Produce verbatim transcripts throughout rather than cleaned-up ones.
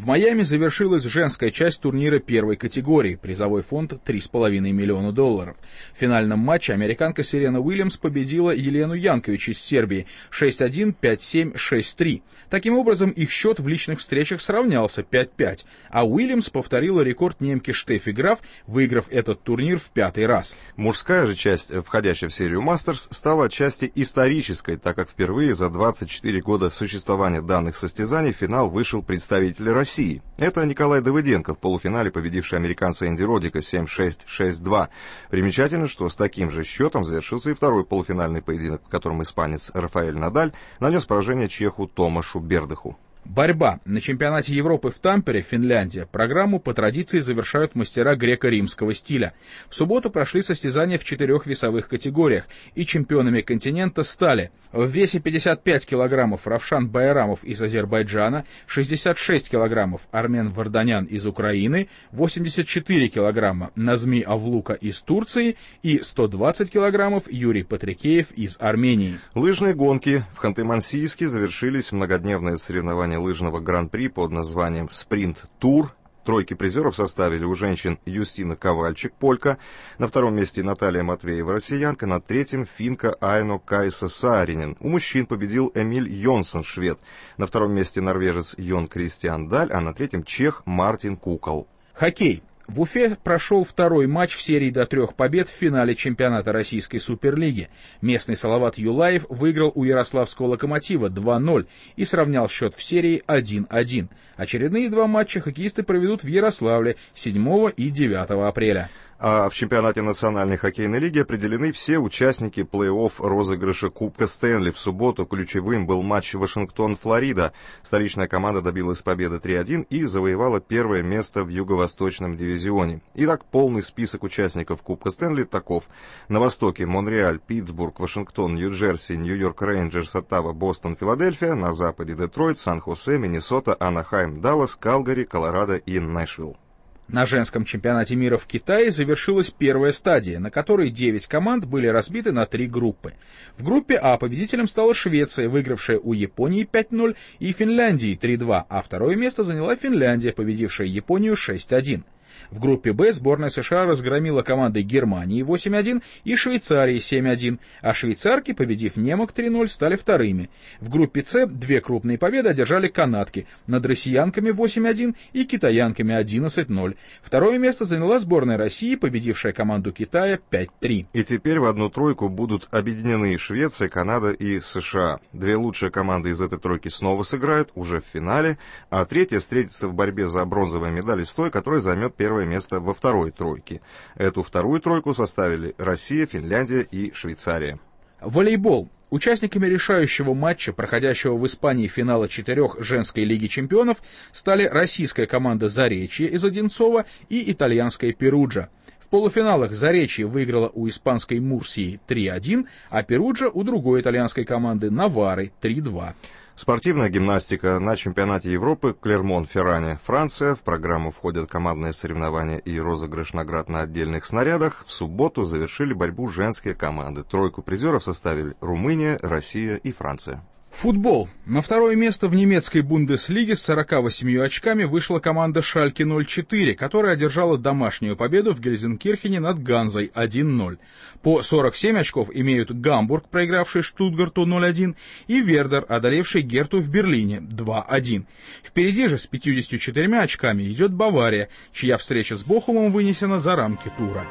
В Майами завершилась женская часть турнира первой категории, призовой фонд три с половиной миллиона долларов. В финальном матче американка Серена Уильямс победила Елену Янкович из Сербии шесть один, пять семь, шесть три. Таким образом, их счет в личных встречах сравнялся пять пять, а Уильямс повторила рекорд немки Штеффи Граф, выиграв этот турнир в пятый раз. Мужская же часть, входящая в серию Мастерс, стала отчасти исторической, так как впервые за двадцать четыре года существования данных состязаний в финал вышел представитель России. Это Николай Давыденко, в полуфинале победивший американца Энди Роддика семь шесть, шесть два. Примечательно, что с таким же счетом завершился и второй полуфинальный поединок, в котором испанец Рафаэль Надаль нанес поражение чеху Томашу Бердыху. Борьба. На чемпионате Европы в Тампере, Финляндия, программу по традиции завершают мастера греко-римского стиля. В субботу прошли состязания в четырех весовых категориях, и чемпионами континента стали: в весе пятьдесят пять килограммов Равшан Байрамов из Азербайджана, шестьдесят шесть килограммов Армен Варданян из Украины, восемьдесят четыре килограмма Назми Авлука из Турции и сто двадцать килограммов Юрий Патрикеев из Армении. Лыжные гонки в Ханты-Мансийске завершились многодневные соревнования лыжного гран-при под названием «Спринт-тур». Тройки призеров составили у женщин Юстина Ковальчик, полька, на втором месте Наталья Матвеева, россиянка, на третьем финка Айно Кайса Сааринен. У мужчин победил Эмиль Йонсон, швед, на втором месте норвежец Йон Кристиан Даль, а на третьем чех Мартин Кукол. Хоккей. В Уфе прошел второй матч в серии до трех побед в финале чемпионата Российской Суперлиги. Местный Салават Юлаев выиграл у Ярославского Локомотива два ноль и сравнял счет в серии один один. Очередные два матча хоккеисты проведут в Ярославле седьмого и девятого апреля. А в чемпионате Национальной хоккейной лиги определены все участники плей-офф розыгрыша Кубка Стэнли. В субботу ключевым был матч Вашингтон-Флорида. Столичная команда добилась победы три один и завоевала первое место в юго-восточном дивизионе. Итак, полный список участников Кубка Стэнли таков. На востоке Монреаль, Питтсбург, Вашингтон, Нью-Джерси, Нью-Йорк Рейнджерс, Оттава, Бостон, Филадельфия. На западе Детройт, Сан-Хосе, Миннесота, Анахайм, Даллас, Калгари, Колорадо и Нэшвилл. На женском чемпионате мира в Китае завершилась первая стадия, на которой девять команд были разбиты на три группы. В группе А победителем стала Швеция, выигравшая у Японии пять ноль, и Финляндии три два, а второе место заняла Финляндия, победившая Японию шесть один. В группе Б сборная США разгромила команды Германии восемь один и Швейцарии семь один, а швейцарки, победив немок три ноль, стали вторыми. В группе С две крупные победы одержали канадки над россиянками восемь один и китаянками одиннадцать ноль. Второе место заняла сборная России, победившая команду Китая пять три. И теперь в одну тройку будут объединены Швеция, Канада и США. Две лучшие команды из этой тройки снова сыграют уже в финале, а третья встретится в борьбе за бронзовые медали с той, которая займет первое место во второй тройке. Эту вторую тройку составили Россия, Финляндия и Швейцария. Волейбол. Участниками решающего матча, проходящего в Испании финала четырех женской лиги чемпионов, стали российская команда «Заречье» из Одинцова и итальянская «Перуджа». В полуфиналах «Заречье» выиграла у испанской «Мурсии» три один, а «Перуджа» у другой итальянской команды «Навары» три два. Спортивная гимнастика. На чемпионате Европы Клермон-Ферране, Франция. В программу входят командные соревнования и розыгрыш наград на отдельных снарядах. В субботу завершили борьбу женские команды. Тройку призеров составили Румыния, Россия и Франция. Футбол. На второе место в немецкой Бундеслиге с сорока восемью очками вышла команда Шальке ноль четыре, которая одержала домашнюю победу в Гельзенкирхене над Ганзой один ноль. По сорок семь очков имеют Гамбург, проигравший Штутгарту ноль один, и Вердер, одолевший Герту в Берлине два один. Впереди же с пятьюдесятью четырьмя очками идет Бавария, чья встреча с Бохумом вынесена за рамки тура.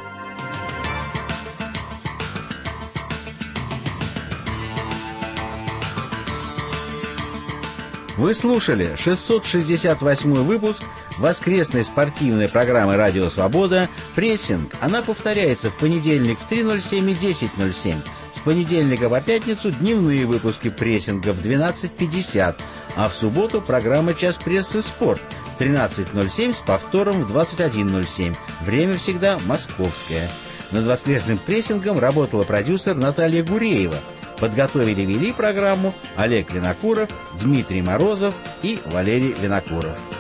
Вы слушали шестьсот шестьдесят восьмой выпуск воскресной спортивной программы «Радио Свобода» «Прессинг». Она повторяется в понедельник в три ноль семь и десять ноль семь. С понедельника по пятницу дневные выпуски «Прессинга» в двенадцать пятьдесят, а в субботу программа «Час прессы спорт» в тринадцать ноль семь с повтором в двадцать один ноль семь. Время всегда московское. Над воскресным прессингом работала продюсер Наталья Гуреева. Подготовили и вели программу Олег Винокуров, Дмитрий Морозов и Валерий Винокуров.